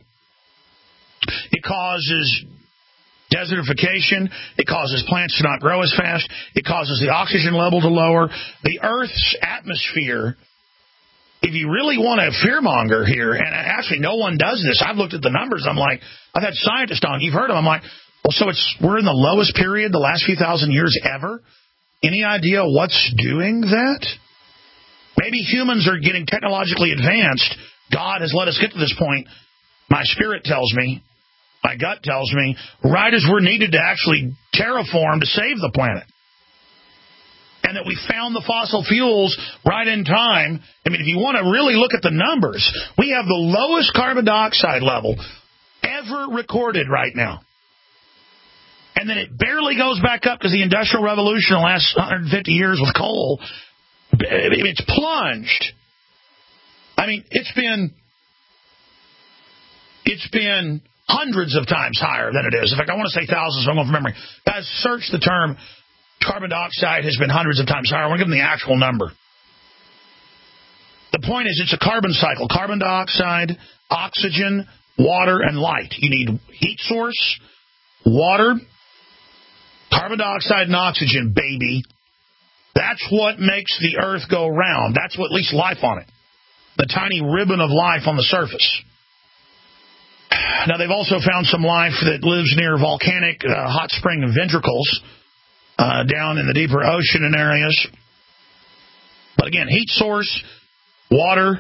[SPEAKER 2] It causes desertification. It causes plants to not grow as fast. It causes the oxygen level to lower. The Earth's atmosphere, if you really want a fearmonger here, and actually no one does this. I've looked at the numbers. I'm like, I've had scientists on. You've heard them. I'm like, well, so we're in the lowest period the last few thousand years ever? Any idea what's doing that? Maybe humans are getting technologically advanced. God has let us get to this point. My spirit tells me, my gut tells me, right as we're needed to actually terraform to save the planet. And that we found the fossil fuels right in time. I mean, if you want to really look at the numbers, we have the lowest carbon dioxide level ever recorded right now. And then it barely goes back up because the Industrial Revolution in the last 150 years with coal, it's plunged. I mean, it's been hundreds of times higher than it is. In fact, I want to say thousands, so I'm going from memory. Guys, search the term carbon dioxide has been hundreds of times higher. I want to give them the actual number. The point is, it's a carbon cycle. Carbon dioxide, oxygen, water, and light. You need heat source, water, carbon dioxide, and oxygen, baby. That's what makes the Earth go round. That's what leaves life on it. The tiny ribbon of life on the surface. Now, they've also found some life that lives near volcanic hot spring ventricles down in the deeper ocean in areas. But again, heat source, water,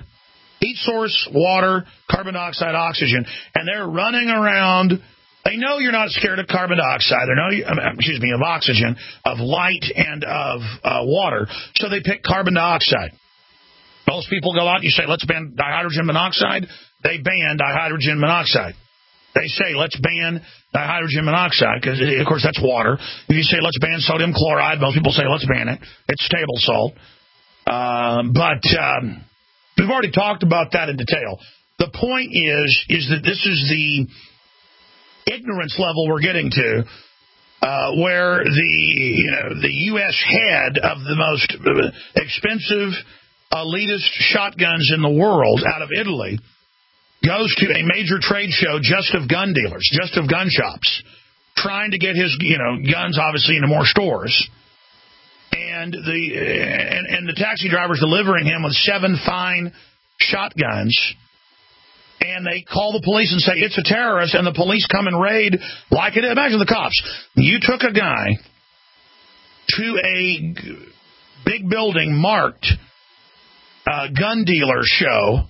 [SPEAKER 2] carbon dioxide, oxygen. And they're running around. They know you're not scared of carbon dioxide. They know of oxygen, of light, and of water. So they pick carbon dioxide. Most people go out and you say, let's ban dihydrogen monoxide. They ban dihydrogen monoxide. They say, let's ban dihydrogen monoxide, because, of course, that's water. If you say, let's ban sodium chloride, most people say, let's ban it. It's table salt. But we've already talked about that in detail. The point is that this is the ignorance level we're getting to, where the U.S. head of the most expensive, elitist shotguns in the world out of Italy goes to a major trade show just of gun dealers, just of gun shops, trying to get his guns obviously into more stores. And the taxi driver's delivering him with 7 fine shotguns. And they call the police and say, it's a terrorist, and the police come and raid like it is. Imagine the cops. You took a guy to a big building marked gun dealer show.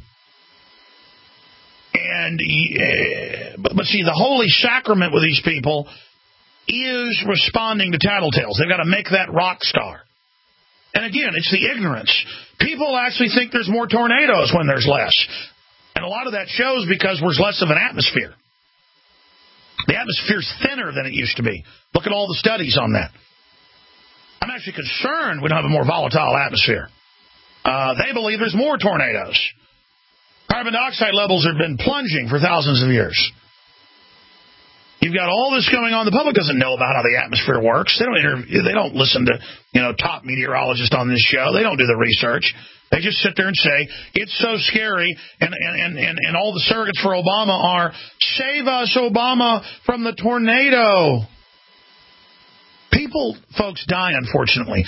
[SPEAKER 2] And but see, the holy sacrament with these people is responding to tattletales. They've got to make that rock star. And again, it's the ignorance. People actually think there's more tornadoes when there's less. And a lot of that shows because there's less of an atmosphere. The atmosphere's thinner than it used to be. Look at all the studies on that. I'm actually concerned we don't have a more volatile atmosphere. They believe there's more tornadoes. Carbon dioxide levels have been plunging for thousands of years. You've got all this going on. The public doesn't know about how the atmosphere works. They don't listen to top meteorologists on this show. They don't do the research. They just sit there and say it's so scary, and all the surrogates for Obama are save us, Obama, from the tornado. People, folks, die, unfortunately.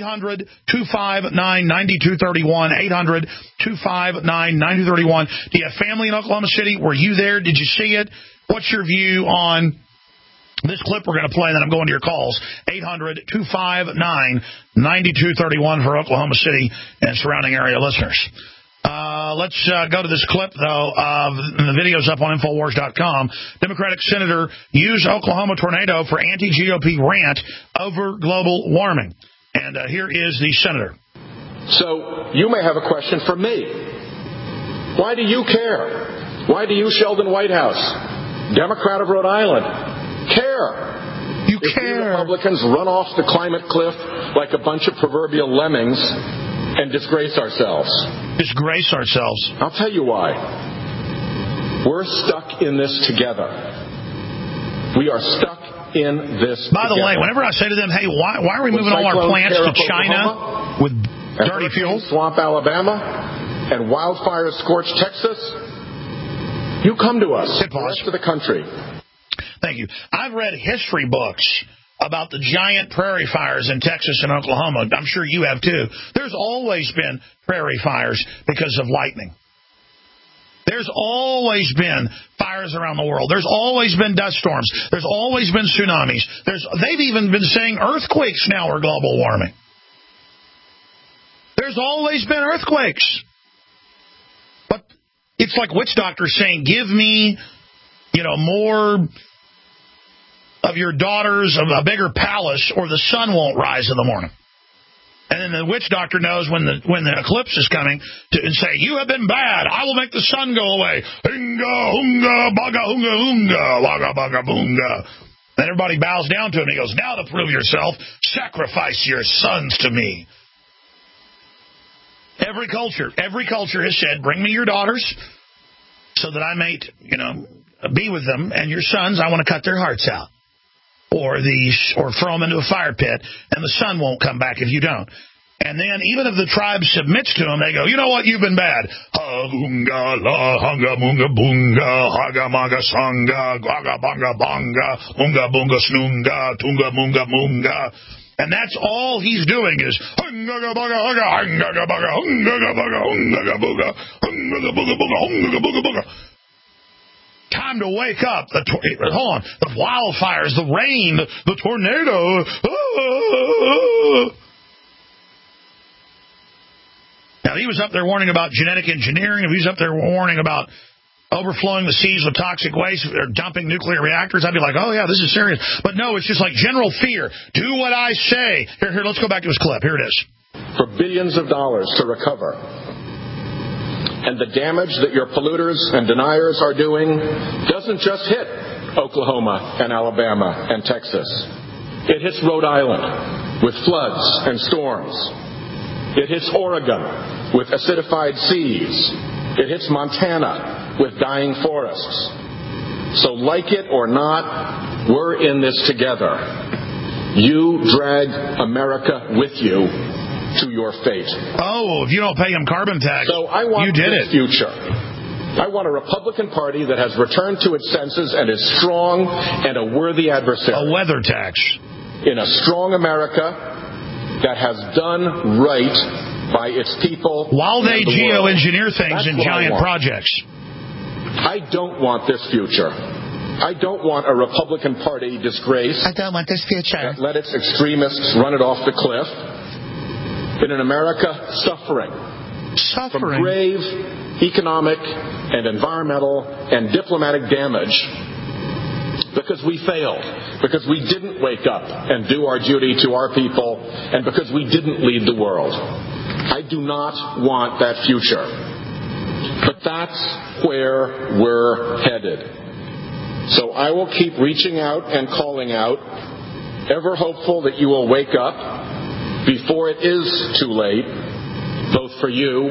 [SPEAKER 2] 800-259-9231. 800-259-9231. Do you have family in Oklahoma City? Were you there? Did you see it? What's your view on this clip we're going to play, and then I'm going to your calls? 800-259-9231 for Oklahoma City and surrounding area listeners. Let's go to this clip, though. The video's up on Infowars.com. Democratic senator used Oklahoma tornado for anti-GOP rant over global warming. And here is the senator.
[SPEAKER 3] So you may have a question for me. Why do you care? Why do you, Sheldon Whitehouse, Democrat of Rhode Island, care?
[SPEAKER 2] You care.
[SPEAKER 3] If Republicans run off the climate cliff like a bunch of proverbial lemmings and disgrace ourselves.
[SPEAKER 2] Disgrace ourselves.
[SPEAKER 3] I'll tell you why. We're stuck in this together. We are stuck in this
[SPEAKER 2] By the way, whenever I say to them, hey, why are we moving all our plants to China with dirty fuel?
[SPEAKER 3] Swamp, Alabama, and wildfires scorch Texas, you come to us, the rest of the country.
[SPEAKER 2] Thank you. I've read history books about the giant prairie fires in Texas and Oklahoma. I'm sure you have, too. There's always been prairie fires because of lightning. There's always been fires around the world. There's always been dust storms. There's always been tsunamis. They've even been saying earthquakes now are global warming. There's always been earthquakes. But it's like witch doctors saying, give me, more of your daughters, of a bigger palace, or the sun won't rise in the morning. And then the witch doctor knows when the eclipse is coming and say, you have been bad. I will make the sun go away. Hunga, hunga, baga, hunga, hunga, waga, baga, boonga. Then everybody bows down to him. He goes, now to prove yourself, sacrifice your sons to me. Every culture has said, bring me your daughters so that I may, be with them, and your sons, I want to cut their hearts out. Or throw them into a fire pit, and the sun won't come back if you don't. And then even if the tribe submits to them, they go, you know what, you've been bad. Ha-hunga, la, hunga, munga, bunga, haga, maga, sanga, gaga, banga, banga, hunga, bunga, snunga, tunga, munga, munga. And that's all he's doing is hunga, baga, haga, hunga, baga, hunga, baga, hunga, buga, hunga, buga, buga, hunga, buga, buga. Time to wake up. Hold on. The wildfires, the rain, the tornado. Now, he was up there warning about genetic engineering. If he was up there warning about overflowing the seas with toxic waste or dumping nuclear reactors, I'd be like, oh, yeah, this is serious. But no, it's just like general fear. Do what I say. Here, let's go back to his clip. Here it is.
[SPEAKER 3] For billions of dollars to recover. And the damage that your polluters and deniers are doing doesn't just hit Oklahoma and Alabama and Texas. It hits Rhode Island with floods and storms. It hits Oregon with acidified seas. It hits Montana with dying forests. So like it or not, we're in this together. You drag America with you to your fate.
[SPEAKER 2] Oh, if you don't pay him carbon tax,
[SPEAKER 3] so I want
[SPEAKER 2] you did
[SPEAKER 3] this
[SPEAKER 2] it.
[SPEAKER 3] Future. I want a Republican Party that has returned to its senses and is strong and a worthy adversary.
[SPEAKER 2] A weather tax.
[SPEAKER 3] In a strong America that has done right by its people.
[SPEAKER 2] While they geoengineer things in giant projects.
[SPEAKER 3] I don't want this future. I don't want a Republican Party disgrace.
[SPEAKER 10] I don't want this future.
[SPEAKER 3] That let its extremists run it off the cliff. In an America suffering
[SPEAKER 2] Suffering.
[SPEAKER 3] From grave economic and environmental and diplomatic damage because we failed, because we didn't wake up and do our duty to our people, and because we didn't lead the world. I do not want that future. But that's where we're headed. So I will keep reaching out and calling out, ever hopeful that you will wake up before it is too late, both for you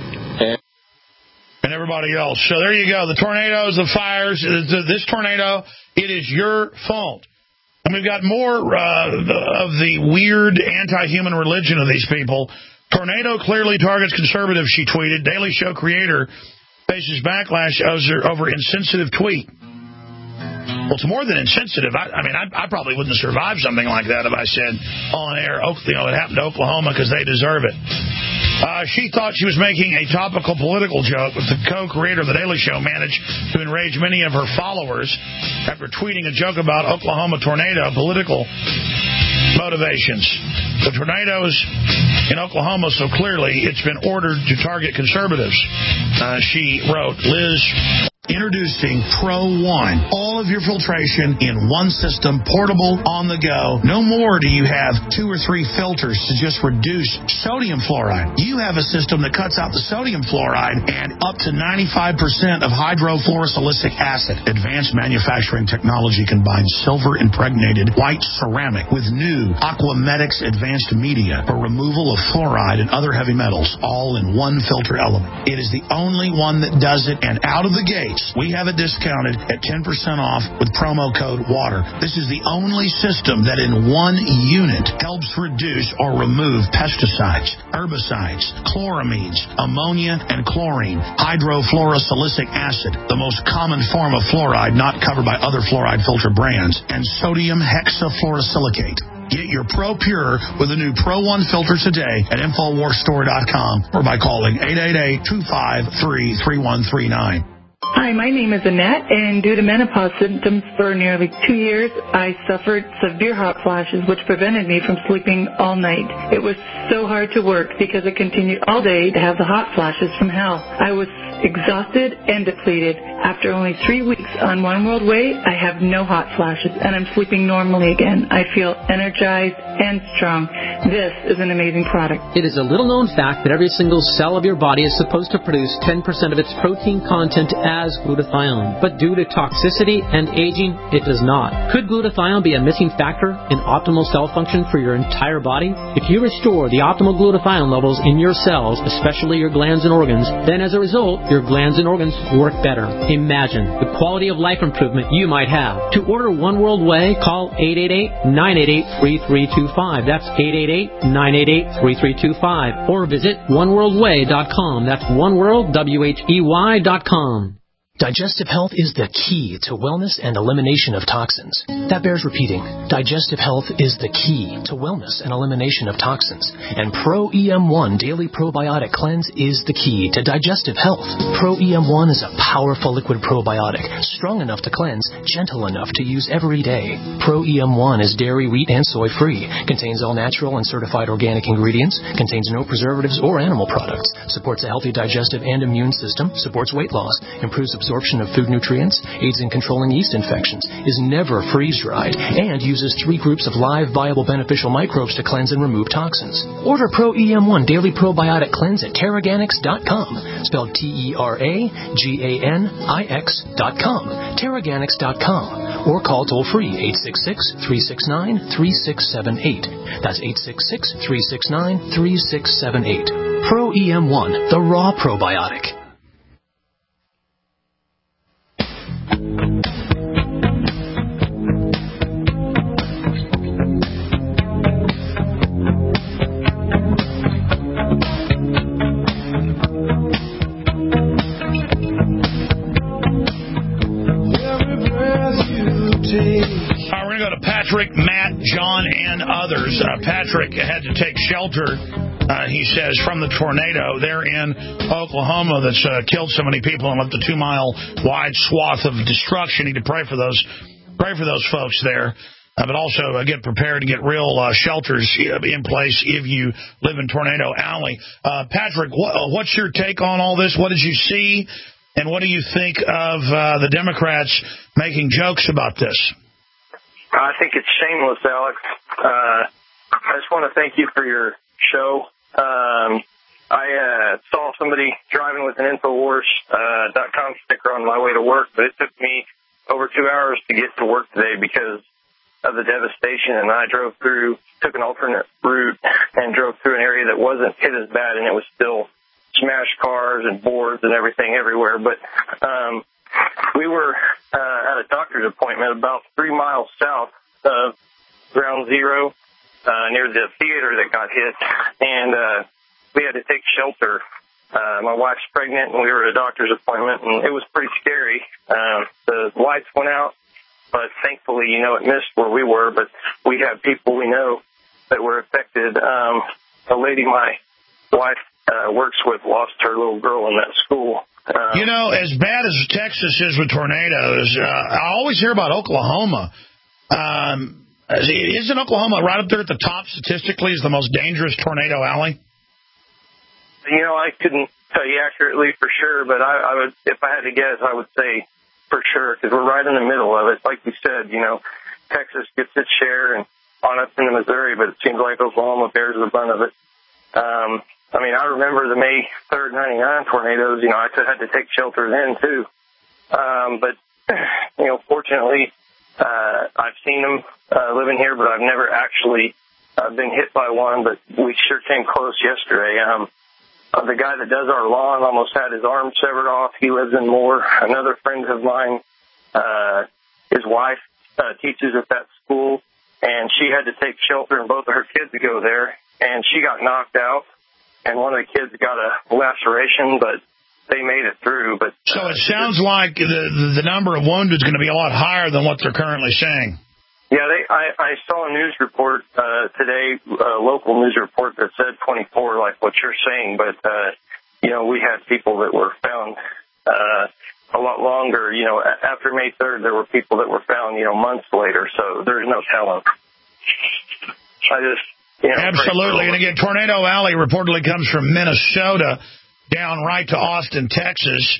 [SPEAKER 3] and
[SPEAKER 2] everybody else. So there you go. The tornadoes, the fires, this tornado, it is your fault. And we've got more of the weird anti-human religion of these people. Tornado clearly targets conservatives, she tweeted. Daily Show creator faces backlash over insensitive tweet. Well, it's more than insensitive. I probably wouldn't survive something like that if I said on air, it happened to Oklahoma because they deserve it. She thought she was making a topical political joke, but the co-creator of The Daily Show managed to enrage many of her followers after tweeting a joke about Oklahoma tornado political motivations. The tornadoes in Oklahoma, so clearly it's been ordered to target conservatives. She wrote, Liz, introducing Pro One. All of your filtration in one system, portable, on the go. No more do you have 2 or 3 filters to just reduce sodium fluoride. You have a system that cuts out the sodium fluoride and up to 95% of hydrofluorosilicic acid. Advanced manufacturing technology combines silver-impregnated white ceramic with new Aquamedics advanced media for removal of fluoride and other heavy metals, all in one filter element. It is the only one that does it, and out of the gate, we have it discounted at 10% off with promo code WATER. This is the only system that in one unit helps reduce or remove pesticides, herbicides, chloramines, ammonia, and chlorine, hydrofluorosilicic acid, the most common form of fluoride not covered by other fluoride filter brands, and sodium hexafluorosilicate. Get your Pro Pure with the new Pro One filter today at InfoWarsStore.com or by calling 888-253-3139.
[SPEAKER 4] Hi, my name is Annette, and due to menopause symptoms for nearly 2 years, I suffered severe hot flashes, which prevented me from sleeping all night. It was so hard to work because I continued all day to have the hot flashes from hell. I was exhausted and depleted. After only 3 weeks on One World Way, I have no hot flashes, and I'm sleeping normally again. I feel energized and strong. This is an amazing product.
[SPEAKER 5] It is a little-known fact that every single cell of your body is supposed to produce 10% of its protein content as glutathione. But due to toxicity and aging, it does not. Could glutathione be a missing factor in optimal cell function for your entire body? If you restore the optimal glutathione levels in your cells, especially your glands and organs, then as a result, your glands and organs work better. Imagine the quality of life improvement you might have. To order One World Way, call 888-988-3325. That's 888-988-3325. Or visit oneworldway.com. That's oneworldwhey.com.
[SPEAKER 14] Digestive health is the key to wellness and elimination of toxins. That bears repeating. Digestive health is the key to wellness and elimination of toxins. And Pro EM1 Daily Probiotic Cleanse is the key to digestive health. Pro EM1 is a powerful liquid probiotic, strong enough to cleanse, gentle enough to use every day. Pro EM1 is dairy, wheat, and soy free, contains all natural and certified organic ingredients, contains no preservatives or animal products, supports a healthy digestive and immune system, supports weight loss, improves absorption of food nutrients, aids in controlling yeast infections, is never freeze-dried, and uses 3 groups of live, viable, beneficial microbes to cleanse and remove toxins. Order Pro EM1 Daily Probiotic Cleanse at Teraganix.com, spelled Teraganix.com, Teraganix.com, or call toll-free 866-369-3678. That's 866-369-3678. Pro EM1, the raw probiotic.
[SPEAKER 2] We're going to go to Patrick, Matt, John, and others. Patrick had to take shelter, he says, from the tornado there in Oklahoma that's killed so many people and left a 2-mile wide swath of destruction. Need to pray for those folks there. but also get prepared to get real shelters in place if you live in Tornado Alley. Patrick, what's your take on all this? What did you see, and what do you think of the Democrats making jokes about this?
[SPEAKER 6] I think it's shameless, Alex. I just want to thank you for your show. I saw somebody driving with an Infowars.com sticker on my way to work, but it took me over 2 hours to get to work today because of the devastation, and I took an alternate route and drove through an area that wasn't hit as bad, and it was still smashed cars and boards and everything everywhere. But we were at a doctor's appointment about 3 miles south of Ground Zero, near the theater that got hit, and we had to take shelter. My wife's pregnant, and we were at a doctor's appointment, and it was pretty scary. The lights went out, but thankfully, it missed where we were, but we had people we know that were affected. A lady my wife works with lost her little girl in that school.
[SPEAKER 2] As bad as Texas is with tornadoes, I always hear about Oklahoma. Isn't Oklahoma right up there at the top statistically as the most dangerous tornado alley?
[SPEAKER 6] I couldn't tell you accurately for sure, but I would, if I had to guess, I would say for sure, because we're right in the middle of it. Like you said, Texas gets its share and on up into Missouri, but it seems like Oklahoma bears the brunt of it. I remember the May 3rd, 99 tornadoes. I had to take shelter then, too. But fortunately, I've seen them living here, but I've never actually been hit by one, but we sure came close yesterday. The guy that does our lawn almost had his arm severed off. He lives in Moore. Another friend of mine, his wife teaches at that school, and she had to take shelter, and both of her kids go there, and she got knocked out, and one of the kids got a laceration, but they made it through. But
[SPEAKER 2] so it sounds like the number of wounded is going to be a lot higher than what they're currently saying.
[SPEAKER 6] Yeah, I saw a news report today, a local news report that said 24, like what you're saying. But, we had people that were found a lot longer. After May 3rd, there were people that were found, months later. So there's no telling.
[SPEAKER 2] Absolutely. And again, Tornado Alley reportedly comes from Minnesota down right to Austin, Texas.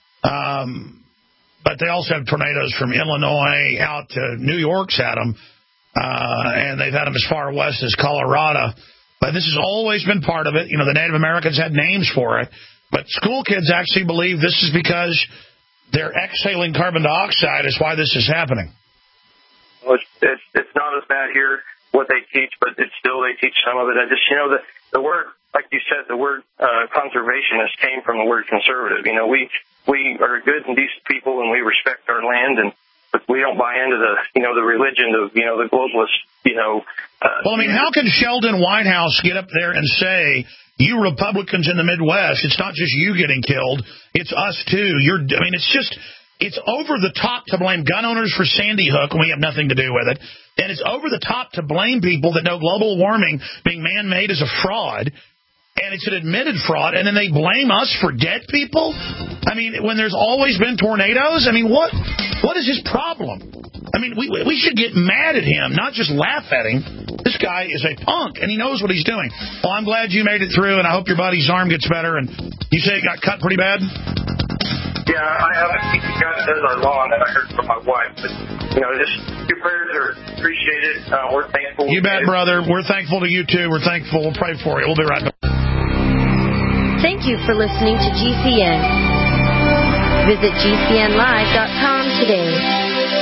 [SPEAKER 2] But they also have tornadoes from Illinois out to New York's had them, and they've had them as far west as Colorado. But this has always been part of it. The Native Americans had names for it. But school kids actually believe this is because they're exhaling carbon dioxide is why this is happening.
[SPEAKER 6] Well, it's not as bad here, what they teach, but it's still they teach some of it. I just, the word, like you said, the word conservationist came from the word conservative. We are good and decent people, and we respect our land, but we don't buy into the religion of the globalists.
[SPEAKER 2] How can Sheldon Whitehouse get up there and say, "You Republicans in the Midwest, it's not just you getting killed, it's us too"? It's over the top to blame gun owners for Sandy Hook when we have nothing to do with it, and it's over the top to blame people that know global warming being man-made is a fraud. And it's an admitted fraud, and then they blame us for dead people? When there's always been tornadoes? What is his problem? We should get mad at him, not just laugh at him. This guy is a punk, and he knows what he's doing. Well, I'm glad you made it through, and I hope your buddy's arm gets better. And you say it got cut pretty bad?
[SPEAKER 6] Yeah, I haven't seen the guy that does our lawn, and I heard from my wife. But, your prayers are appreciated. We're thankful.
[SPEAKER 2] You bet, brother. We're thankful to you, too. We're thankful. We'll pray for you. We'll be right back.
[SPEAKER 7] Thank you for listening to GCN. Visit GCNlive.com today.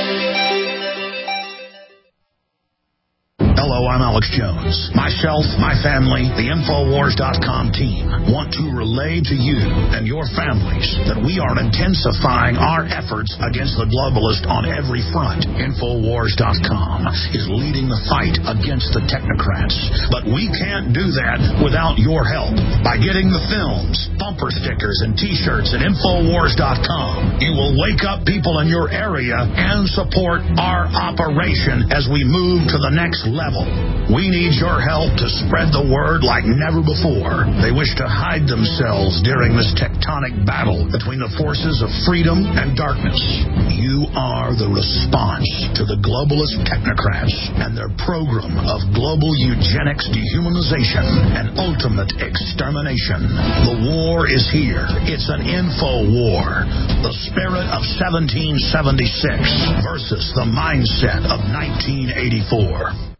[SPEAKER 16] Hello, I'm Alex Jones. Myself, my family, the Infowars.com team want to relay to you and your families that we are intensifying our efforts against the globalists on every front. Infowars.com is leading the fight against the technocrats. But we can't do that without your help. By getting the films, bumper stickers, and T-shirts at Infowars.com, you will wake up people in your area and support our operation as we move to the next level devil. We need your help to spread the word like never before. They wish to hide themselves during this tectonic battle between the forces of freedom and darkness. You are the response to the globalist technocrats and their program of global eugenics, dehumanization, and ultimate extermination. The war is here. It's an info war. The spirit of 1776 versus the mindset of 1984.